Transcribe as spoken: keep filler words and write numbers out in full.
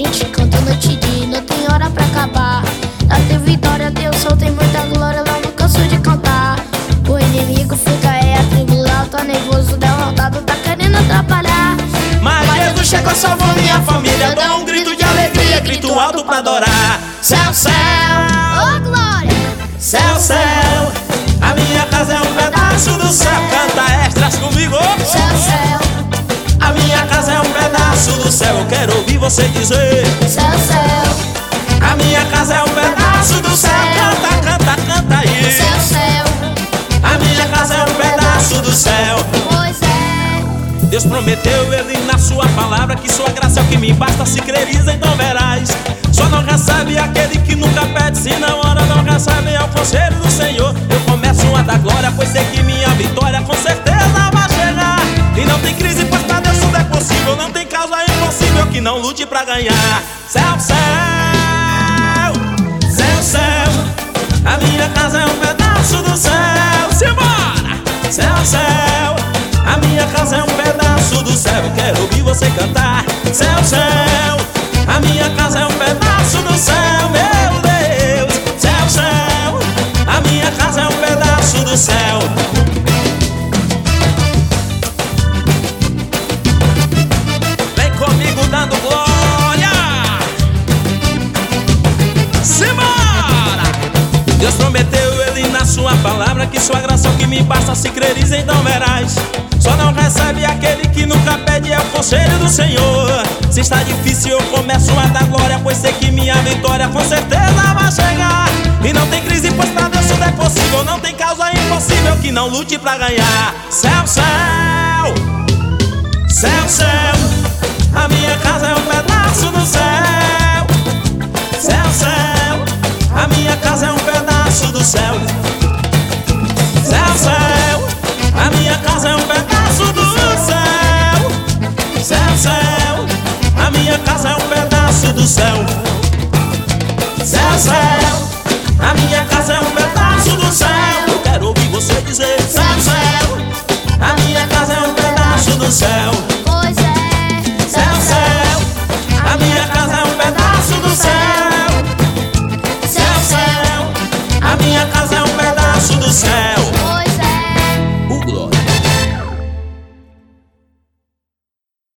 gente canta noite e dia, não tem hora pra acabar. Lá tem vitória, Deus sol, tem muita glória, lá não canso de cantar. O inimigo fica é atribulado, tá nervoso, derrotado, tá querendo atrapalhar. Mas, Mas Jesus chegou, salvou minha família. Dá um grito de alegria, grito alto pra adorar. Céu, céu, oh glória! Céu, céu, a minha casa é um pedaço do céu. Canta extras comigo. Céu, céu, a minha casa é um pedaço do céu. Eu quero ouvir você dizer. Céu, céu, a minha casa é um pedaço do céu. Canta, canta, canta aí. Céu, céu, a minha casa é um pedaço do céu. Pois é. Deus prometeu ele na sua palavra que sua graça é o que me basta. Se creres, então verás. Só não recebe aquele que nunca pede, se não ora não recebe ao conselho do Senhor. Eu começo a dar glória, pois sei que minha vitória com certeza vai chegar. E não tem crise, pois pra Deus tudo é possível. Não tem causa impossível que não lute pra ganhar. Céu, céu, céu, céu, a minha casa é um pedaço do céu. Simbora! Céu, céu, a minha casa é um pedaço do céu. Eu quero ouvir você cantar. Céu, céu, a minha casa é um pedaço do céu, meu Deus. Céu, céu, a minha casa é um pedaço do céu. Vem comigo dando glória. Simbora! Deus prometeu ele na sua palavra que sua graça é o que me basta. Se creres, então verás. Só não recebe aquele que nunca pede, é o conselho do Senhor. Se está difícil eu começo a dar glória, pois sei que minha vitória com certeza vai chegar. E não tem crise, pois pra Deus tudo é possível. Não tem causa impossível que não lute pra ganhar. Céu, céu, céu, céu, a minha casa é um pedaço do céu. Céu, céu, a minha casa é um pedaço do céu. Céu, céu, a minha casa é um pedaço do céu. Céu, céu, a minha casa é um pedaço do céu. Céu, céu, a minha casa é um pedaço do céu.